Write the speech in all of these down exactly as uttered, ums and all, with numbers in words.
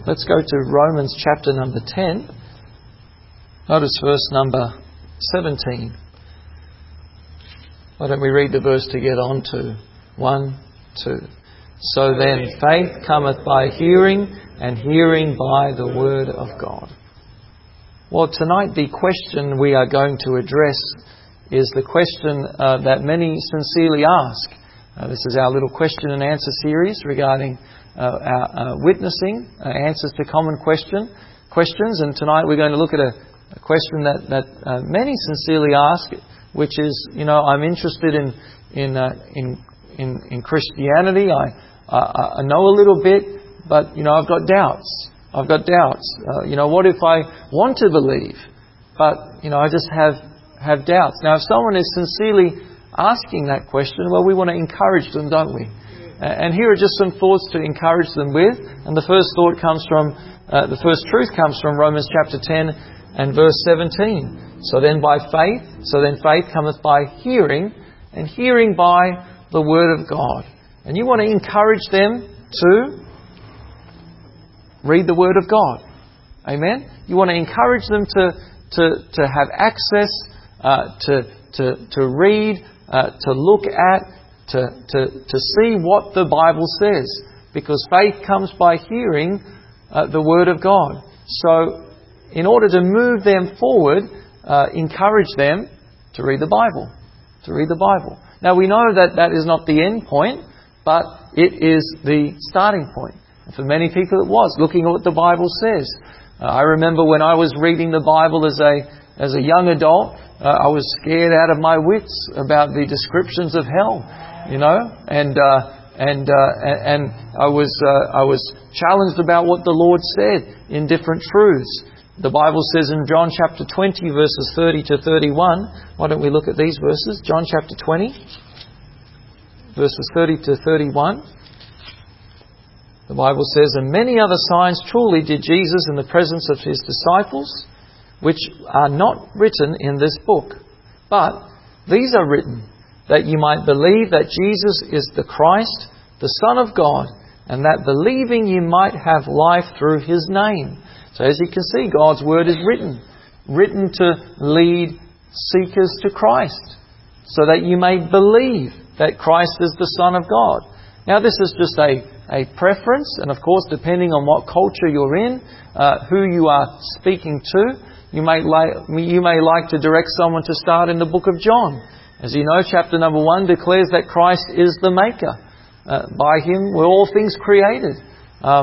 let's go to Romans chapter number ten. Notice verse number seventeen. Why don't we read the verse to get on to one, two. So then faith cometh by hearing, and hearing by the word of God. Well, tonight the question we are going to address is the question uh, that many sincerely ask. Uh, this is our little question and answer series regarding uh, our uh, witnessing, uh, answers to common question questions. And tonight we're going to look at a, a question that, that uh, many sincerely ask, which is, you know, I'm interested in in uh, in, in in Christianity. I, I I know a little bit, but you know I've got doubts. I've got doubts. Uh, you know, what if I want to believe, but you know I just have have doubts? Now, if someone is sincerely asking that question, well, we want to encourage them, don't we? And here are just some thoughts to encourage them with. And the first thought comes from uh, the first truth comes from Romans chapter ten and verse seventeen. So then by faith, so then faith cometh by hearing, and hearing by the word of God. And you want to encourage them to read the word of God. Amen? You want to encourage them to to, to have access, uh, to, to, to read, uh, to look at, to, to, to see what the Bible says. Because faith comes by hearing uh, the word of God. So in order to move them forward, Uh, encourage them to read the Bible. To read the Bible. Now we know that that is not the end point, but it is the starting point. And for many people it was, looking at what the Bible says. Uh, I remember when I was reading the Bible as a as a young adult, uh, I was scared out of my wits about the descriptions of hell, you know, and uh, and uh, and I was uh, I was challenged about what the Lord said in different truths. The Bible says in John chapter twenty, verses thirty to thirty-one. Why don't we look at these verses? John chapter twenty, verses thirty to thirty-one. The Bible says, "And many other signs truly did Jesus in the presence of his disciples, which are not written in this book. But these are written, that you might believe that Jesus is the Christ, the Son of God, and that believing you might have life through his name." So as you can see, God's Word is written. Written to lead seekers to Christ. So that you may believe that Christ is the Son of God. Now this is just a, a preference. And of course, depending on what culture you're in, uh, who you are speaking to, you may, like, you may like to direct someone to start in the book of John. As you know, chapter number one declares that Christ is the Maker. Uh, by Him were all things created. Um,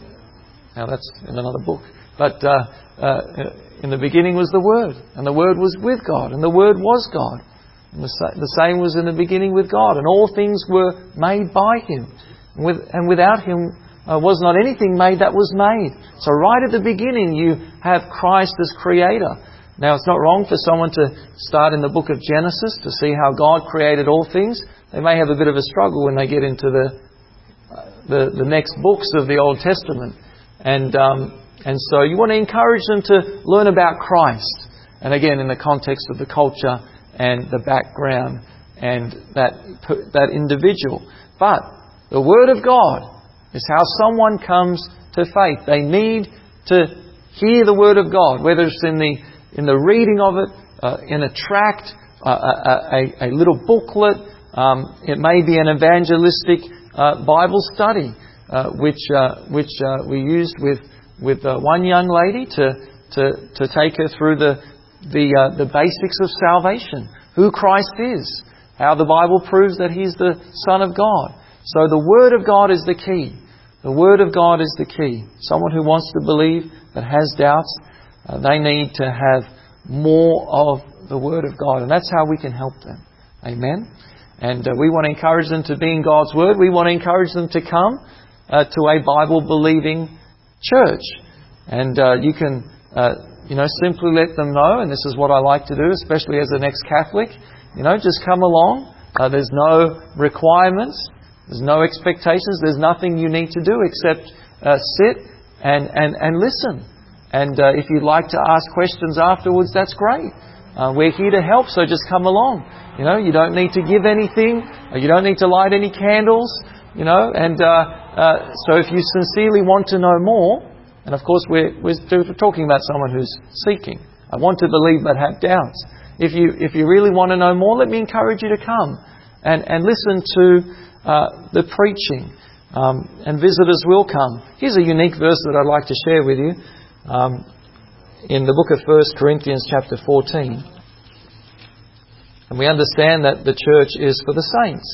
now that's in another book. But uh, uh, in the beginning was the Word, and the Word was with God, and the Word was God. And the, sa- the same was in the beginning with God, and all things were made by Him. And, with, and without Him uh, was not anything made that was made. So right at the beginning you have Christ as Creator. Now it's not wrong for someone to start in the book of Genesis to see how God created all things. They may have a bit of a struggle when they get into the uh, the, the next books of the Old Testament. And um, And so you want to encourage them to learn about Christ. And again, in the context of the culture and the background and that that individual. But the Word of God is how someone comes to faith. They need to hear the Word of God, whether it's in the in the reading of it, uh, in a tract, uh, a, a, a little booklet. Um, it may be an evangelistic uh, Bible study, uh, which uh, which uh, we used with. with uh, one young lady to to to take her through the the uh, the basics of salvation, who Christ is, how the Bible proves that He's the Son of God. So the Word of God is the key. The Word of God is the key. Someone who wants to believe but has doubts, uh, they need to have more of the Word of God, and that's how we can help them. Amen. And uh, we want to encourage them to be in God's Word. We want to encourage them to come uh, to a Bible-believing church. And uh, you can, uh, you know, simply let them know, and this is what I like to do, especially as an ex-Catholic, you know, just come along. Uh, there's no requirements. There's no expectations. There's nothing you need to do except uh, sit and, and, and listen. And uh, if you'd like to ask questions afterwards, that's great. Uh, we're here to help, so just come along. You know, you don't need to give anything. Or you don't need to light any candles. You know, and uh, uh, so if you sincerely want to know more, And of course, we're, we're talking about someone who's seeking. I want to believe but have doubts. If you if you really want to know more, let me encourage you to come and, and listen to uh, the preaching. Um, and visitors will come. Here's a unique verse that I'd like to share with you um, in the book of First Corinthians chapter fourteen. And we understand that the church is for the saints.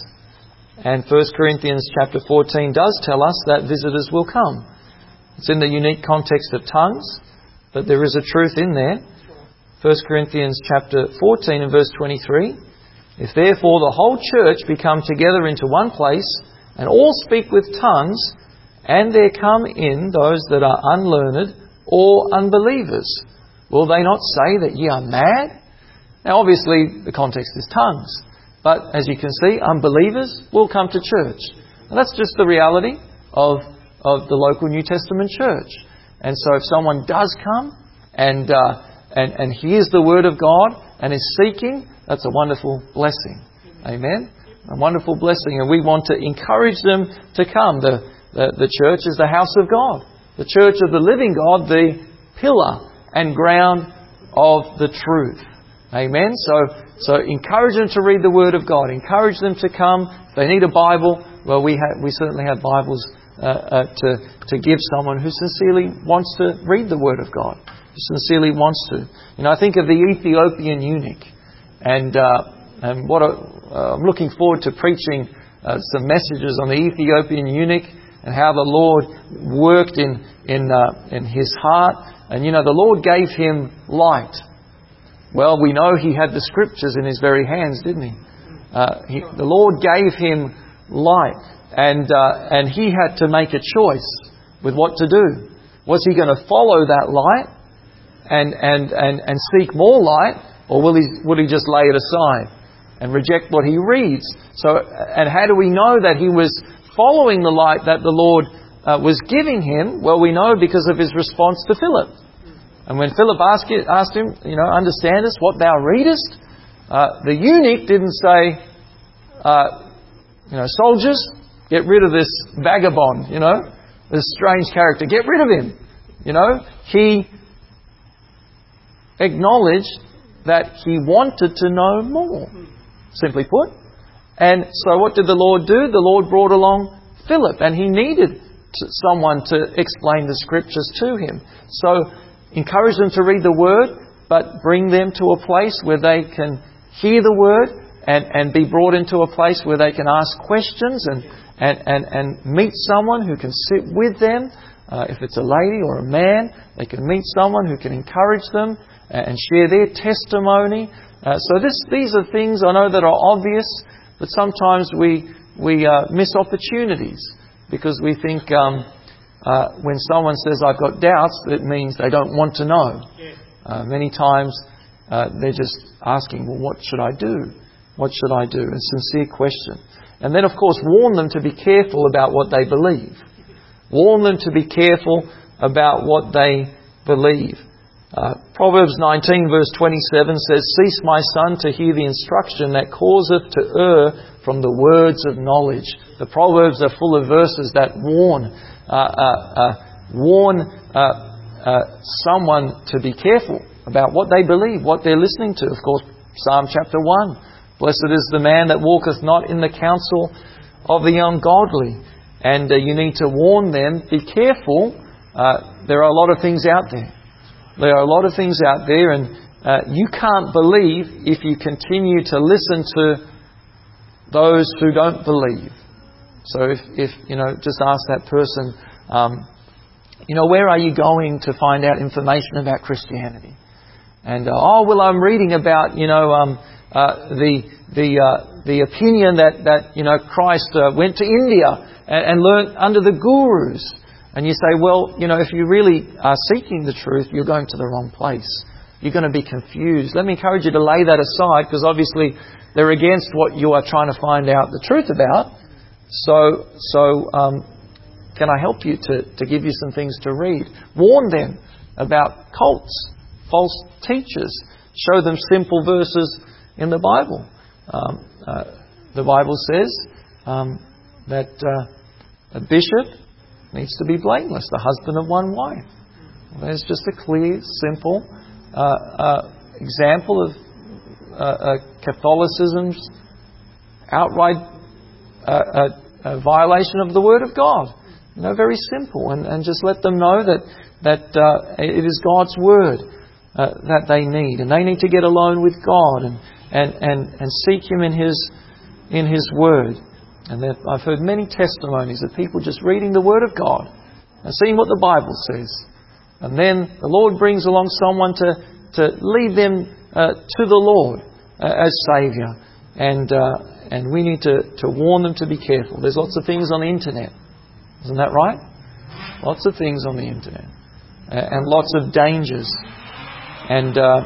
And First Corinthians chapter fourteen does tell us that visitors will come. It's in the unique context of tongues, but there is a truth in there. First Corinthians chapter fourteen and verse twenty-three. If therefore the whole church be come together into one place, and all speak with tongues, and there come in those that are unlearned or unbelievers, will they not say that ye are mad? Now obviously the context is tongues, but as you can see, unbelievers will come to church. And that's just the reality of, of the local New Testament church. And so if someone does come and, uh, and, and hears the Word of God and is seeking, that's a wonderful blessing. Amen? A wonderful blessing, and we want to encourage them to come. The, the, the church is the house of God. The church of the living God, the pillar and ground of the truth. Amen? So, so encourage them to read the Word of God. Encourage them to come. If they need a Bible, well, we have, we certainly have Bibles uh, uh, to, to give someone who sincerely wants to read the Word of God. Who sincerely wants to. You know, I think of the Ethiopian eunuch. And... Uh, And what a, uh, I'm looking forward to preaching uh, some messages on the Ethiopian eunuch and how the Lord worked in in uh, in his heart. And you know, the Lord gave him light. Well, we know he had the Scriptures in his very hands, didn't he? Uh, he the Lord gave him light, and uh, and he had to make a choice with what to do. Was he going to follow that light and and and and seek more light, or will he would he just lay it aside and reject what he reads? So, and how do we know that he was following the light that the Lord uh, was giving him? Well, we know because of his response to Philip. And when Philip asked, asked him, you know, understand us what thou readest? Uh, the eunuch didn't say, uh, you know, soldiers, get rid of this vagabond, you know, this strange character, get rid of him. You know, he acknowledged that he wanted to know more. Simply put. And so what did the Lord do? The Lord brought along Philip, and he needed to, someone to explain the Scriptures to him. So encourage them to read the Word, but bring them to a place where they can hear the Word and, and be brought into a place where they can ask questions and, and, and, and meet someone who can sit with them. Uh, if it's a lady or a man, they can meet someone who can encourage them and share their testimony. Uh, so this, these are things I know that are obvious, but sometimes we we uh, miss opportunities because we think um, uh, when someone says, I've got doubts, it means they don't want to know. Uh, many times uh, they're just asking, well, what should I do? What should I do? A sincere question. And then, of course, warn them to be careful about what they believe. Warn them to be careful about what they believe. Uh, Proverbs nineteen verse twenty-seven says, cease, my son, to hear the instruction that causeth to err from the words of knowledge. The Proverbs are full of verses that warn, uh, uh, uh, warn uh, uh, someone to be careful about what they believe, what they're listening to. Of course, Psalm chapter one. Blessed is the man that walketh not in the counsel of the ungodly. And uh, you need to warn them, be careful. Uh, there are a lot of things out there. There are a lot of things out there, and uh, you can't believe if you continue to listen to those who don't believe. So if, if you know, just ask that person, um, you know, where are you going to find out information about Christianity? And uh, oh, well, I'm reading about, you know, um, uh, the the uh, the opinion that that you know Christ uh, went to India and, and learnt under the gurus. And you say, well, you know, if you really are seeking the truth, you're going to the wrong place. You're going to be confused. Let me encourage you to lay that aside, because obviously they're against what you are trying to find out the truth about. So, so um, can I help you to, to give you some things to read? Warn them about cults, false teachers. Show them simple verses in the Bible. Um, uh, the Bible says um, that uh, a bishop needs to be blameless, the husband of one wife. There's just a clear, simple uh, uh, example of uh, uh, Catholicism's outright uh, uh, uh, violation of the Word of God. You know, very simple, and, and just let them know that that uh, it is God's Word uh, that they need, and they need to get alone with God and and and, and seek Him in His in His Word. And that I've heard many testimonies of people just reading the Word of God and seeing what the Bible says, and then the Lord brings along someone to to lead them uh, to the Lord uh, as Saviour, and uh, and we need to to warn them to be careful. There's lots of things on the internet. Isn't that right? Lots of things on the internet. Uh, and lots of dangers. And, uh,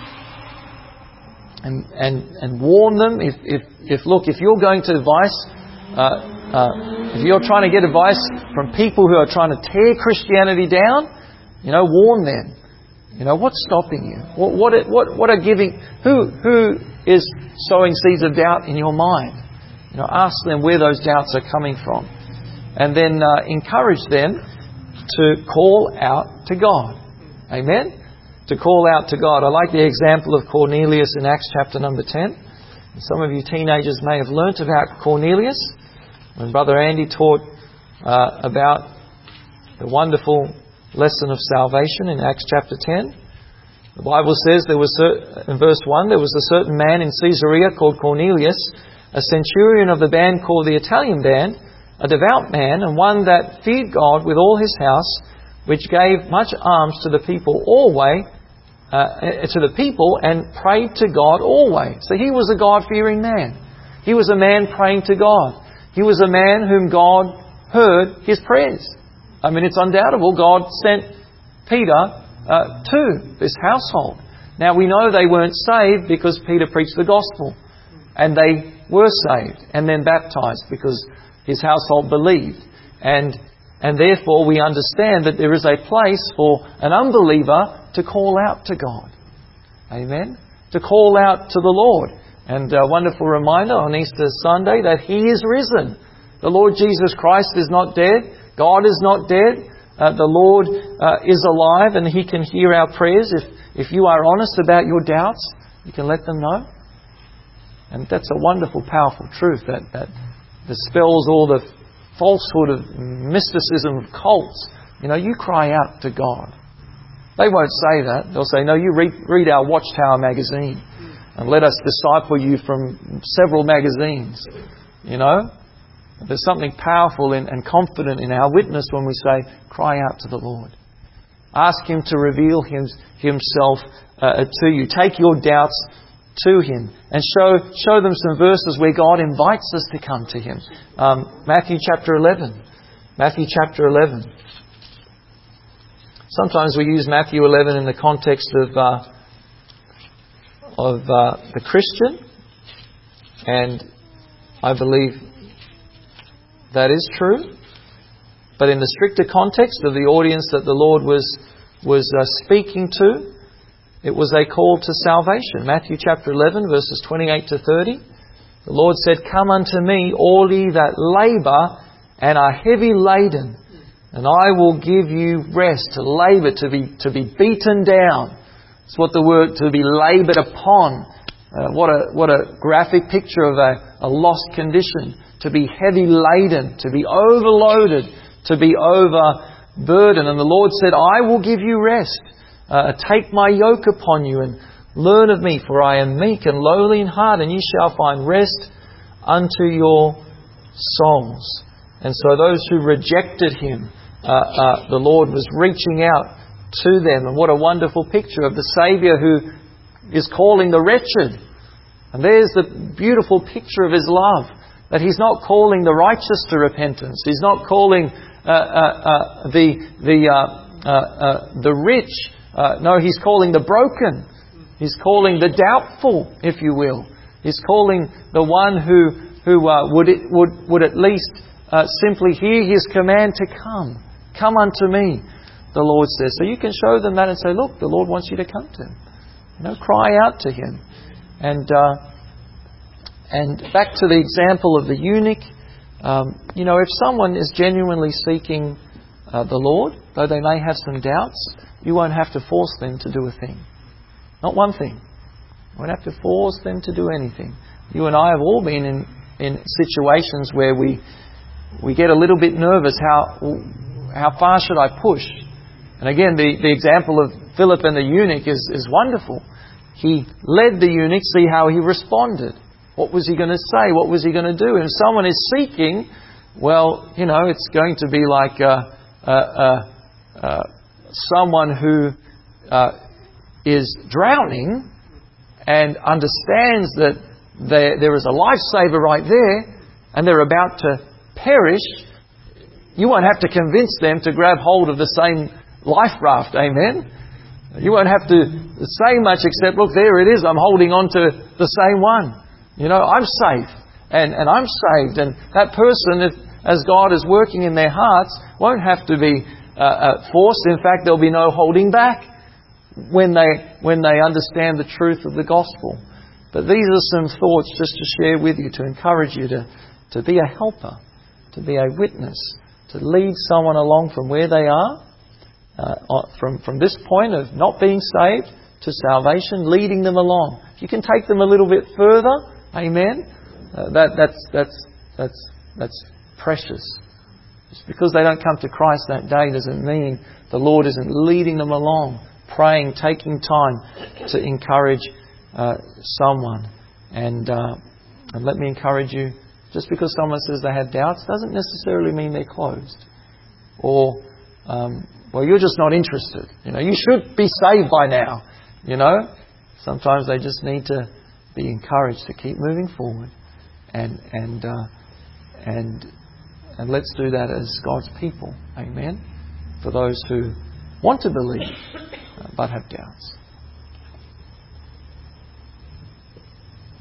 and and and warn them, if, if, if look, if you're going to advice, uh, uh, if you're trying to get advice from people who are trying to tear Christianity down, you know, warn them. You know, what's stopping you? What, what, what, what are giving, who, who is sowing seeds of doubt in your mind? You know, ask them where those doubts are coming from. And then uh, encourage them to call out to God. Amen? To call out to God. I like the example of Cornelius in Acts chapter number ten. Some of you teenagers may have learnt about Cornelius when Brother Andy taught uh, about the wonderful lesson of salvation in Acts chapter ten. The Bible says there was, in verse one, there was a certain man in Caesarea called Cornelius, a centurion of the band called the Italian band, a devout man, and one that feared God with all his house, which gave much alms to the people always, uh, to the people, and prayed to God always. So he was a God-fearing man. He was a man praying to God. He was a man whom God heard his prayers. I mean, it's undoubtable God sent Peter uh, to this household. Now, we know they weren't saved because Peter preached the gospel, and they were saved and then baptized because his household believed. And and therefore we understand that there is a place for an unbeliever to call out to God. Amen? To call out to the Lord. And a wonderful reminder on Easter Sunday that He is risen. The Lord Jesus Christ is not dead. God is not dead. Uh, the Lord uh, is alive, and He can hear our prayers. If, if you are honest about your doubts, you can let them know. And that's a wonderful, powerful truth that, that dispels all the falsehood of mysticism of cults. You know, you cry out to God. They won't say that. They'll say, no, you read, read our Watchtower magazine and let us disciple you from several magazines. You know, there's something powerful in, and confident in our witness when we say, cry out to the Lord. Ask Him to reveal him, Himself uh, to you. Take your doubts to Him, and show show them some verses where God invites us to come to Him. Um, Matthew chapter eleven. Matthew chapter eleven. Sometimes we use Matthew eleven in the context of uh, of uh, the Christian, and I believe that is true. But in the stricter context of the audience that the Lord was was uh, speaking to, it was a call to salvation. Matthew chapter eleven, verses twenty-eight to thirty. The Lord said, come unto me, all ye that labour and are heavy laden, and I will give you rest. To labour, to be to be beaten down. It's what the word, to be laboured upon. Uh, what a what a graphic picture of a, a lost condition. To be heavy laden, to be overloaded, to be overburdened. And the Lord said, I will give you rest. Uh, take my yoke upon you and learn of me, for I am meek and lowly in heart, and ye shall find rest unto your souls. And so those who rejected Him, uh, uh, the Lord was reaching out to them. And what a wonderful picture of the Saviour who is calling the wretched. And there's the beautiful picture of His love, that He's not calling the righteous to repentance. He's not calling uh, uh, uh, the the uh, uh, uh, the rich. Uh, no, He's calling the broken. He's calling the doubtful, if you will. He's calling the one who who uh, would it, would would at least uh, simply hear His command to come. Come unto me, the Lord says. So you can show them that and say, look, the Lord wants you to come to Him. You know, cry out to Him. And uh, and back to the example of the eunuch. Um, you know, if someone is genuinely seeking uh, the Lord, though they may have some doubts, you won't have to force them to do a thing. Not one thing. You won't have to force them to do anything. You and I have all been in, in situations where we we get a little bit nervous. How how far should I push? And again, the, the example of Philip and the eunuch is, is wonderful. He led the eunuch, see how he responded. What was he going to say? What was he going to do? And if someone is seeking, well, you know, it's going to be like uh, uh, uh, uh, someone who uh, is drowning and understands that there, there is a lifesaver right there and they're about to perish. You won't have to convince them to grab hold of the same life raft. Amen? You won't have to say much except, look, there it is. I'm holding on to the same one. You know, I'm safe and, and I'm saved. And that person, if, as God is working in their hearts, won't have to be uh, uh, forced. In fact, there'll be no holding back when they when they understand the truth of the gospel. But these are some thoughts just to share with you, to encourage you to, to be a helper, to be a witness, to lead someone along from where they are, uh, from, from this point of not being saved to salvation, leading them along. If you can take them a little bit further, amen, uh, that, that's, that's, that's, that's precious. Just because they don't come to Christ that day doesn't mean the Lord isn't leading them along, praying, taking time to encourage uh, someone. And, uh, and let me encourage you, just because someone says they have doubts doesn't necessarily mean they're closed. Or, um, well, you're just not interested. You know, you should be saved by now. You know, sometimes they just need to be encouraged to keep moving forward, and and uh, and and let's do that as God's people. Amen. For those who want to believe uh, but have doubts.